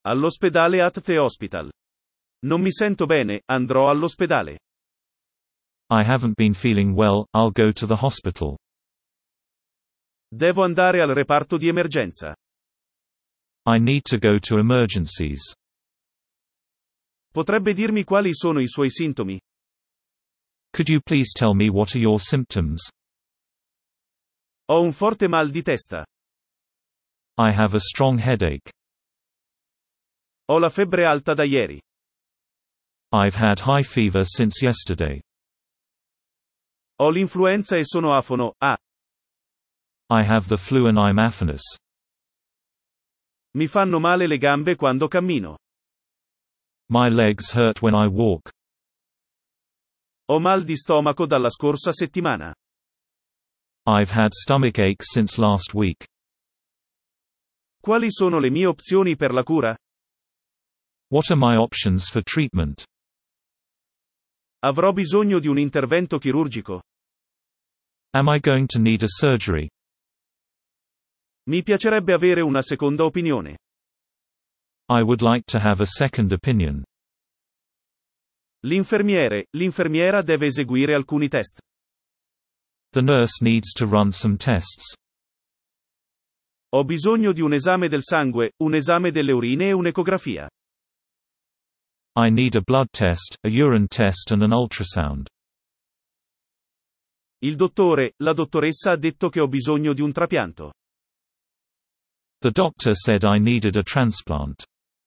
All'ospedale at the hospital. Non mi sento bene, andrò all'ospedale. I haven't been feeling well, I'll go to the hospital. Devo andare al reparto di emergenza. I need to go to emergencies. Potrebbe dirmi quali sono i suoi sintomi? Could you please tell me what are your symptoms? Ho un forte mal di testa. I have a strong headache. Ho la febbre alta da ieri. I've had high fever since yesterday. Ho l'influenza e sono afono. I have the flu and I'm aphonous. Mi fanno male le gambe quando cammino. My legs hurt when I walk. Ho mal di stomaco dalla scorsa settimana. I've had stomachache since last week. Quali sono le mie opzioni per la cura? What are my options for treatment? Avrò bisogno di un intervento chirurgico? Am I going to need a surgery? Mi piacerebbe avere una seconda opinione. I would like to have a second opinion. L'infermiera deve eseguire alcuni test. The nurse needs to run some tests. Ho bisogno di un esame del sangue, un esame delle urine e un'ecografia. I need a blood test, a urine test and an ultrasound. La dottoressa ha detto che ho bisogno di un trapianto. The doctor said I needed a transplant.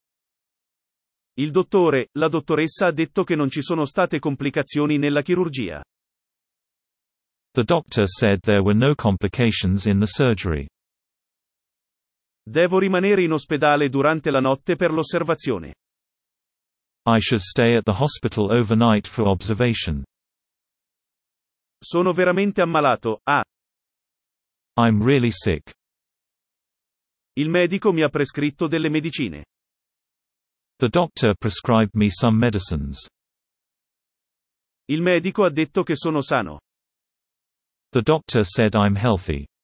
La dottoressa ha detto che non ci sono state complicazioni nella chirurgia. The doctor said there were no complications in the surgery. Devo rimanere in ospedale durante la notte per l'osservazione. I should stay at the hospital overnight for observation. Sono veramente ammalato. I'm really sick. Il medico mi ha prescritto delle medicine. The doctor prescribed me some medicines. Il medico ha detto che sono sano. The doctor said I'm healthy.